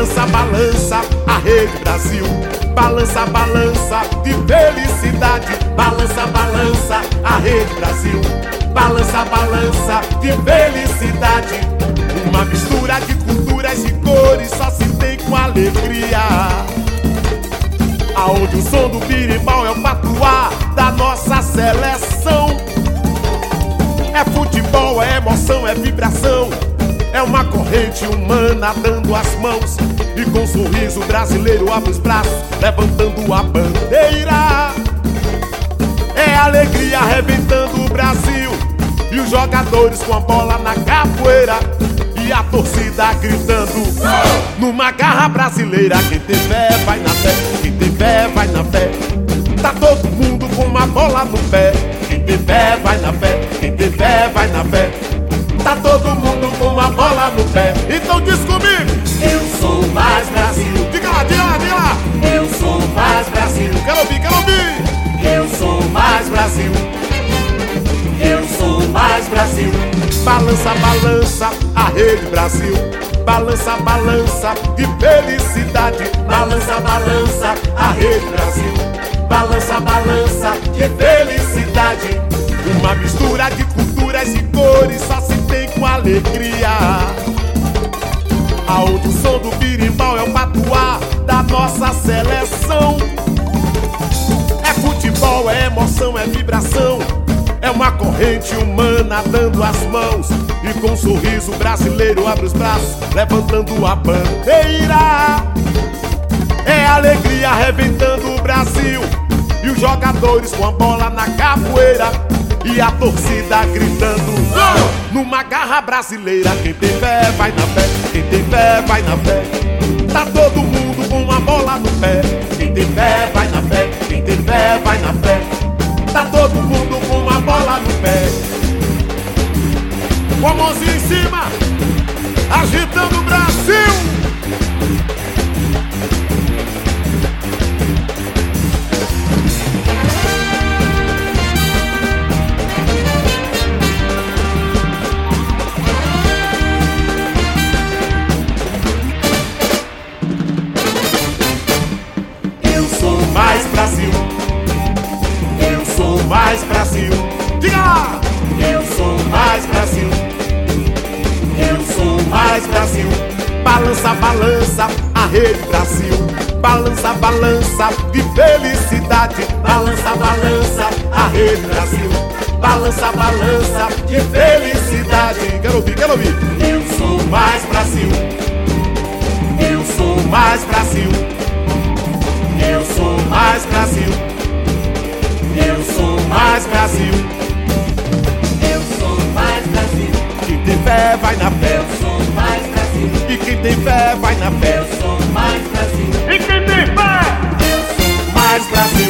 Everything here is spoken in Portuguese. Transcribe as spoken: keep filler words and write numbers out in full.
Balança, balança, a Rede Brasil. Balança, balança, de felicidade. Balança, balança, a Rede Brasil. Balança, balança, de felicidade. Uma mistura de culturas e cores só se tem com alegria. Aonde o som do birimbau é o patuá da nossa seleção. É futebol, é emoção, é vibração. É uma corrente humana dando as mãos. E com um sorriso brasileiro abre os braços, levantando a bandeira. É alegria arrebentando o Brasil. E os jogadores com a bola na capoeira. E a torcida gritando numa garra brasileira. Quem tem fé vai na fé, quem tem fé vai na fé. Tá todo mundo com uma bola no pé. Quem tem fé vai na fé, quem tem fé vai na fé. Tá todo mundo com uma bola no pé. Então diz comigo: eu sou mais Brasil. Diga lá, diga lá, diga lá. Eu sou mais Brasil. Quero ouvir, quero ouvir. Eu sou mais Brasil. Eu sou mais Brasil. Balança, balança, a Rede Brasil. Balança, balança, de felicidade. Balança, balança, a Rede Brasil. Balança, balança, de felicidade. Uma mistura de culturas e cores só se tem com alegria. Aonde o som do birimbau é o patuá da nossa seleção. É futebol, é emoção, é vibração. É uma corrente humana dando as mãos. E com um sorriso brasileiro abre os braços, levantando a bandeira. É alegria arrebentando o Brasil. E os jogadores com a bola na capoeira. E a torcida gritando numa garra brasileira. Quem tem fé vai na fé, quem tem fé vai na fé. Tá todo mundo com uma bola no pé. Quem tem fé vai na fé, quem tem fé vai na fé. Tá todo mundo com uma bola no pé. Com a mãozinha em cima, agitando o Brasil. Mais Brasil, eu sou mais Brasil. Diga lá! Eu sou mais Brasil. Eu sou Mais Brasil. Balança, balança, a Rede Brasil. Balança, balança, de felicidade. Balança, balança, a Rede Brasil. Balança, balança, de felicidade. Quero ouvir, quero ouvir. Eu sou mais Brasil. Eu sou Mais Brasil. Eu sou Mais Brasil. Eu sou Mais Brasil. Eu sou mais Brasil. Quem tem fé vai na fé. Eu sou mais Brasil. E quem tem fé vai na fé. Eu sou mais Brasil. E quem tem fé? Eu sou Mais Brasil.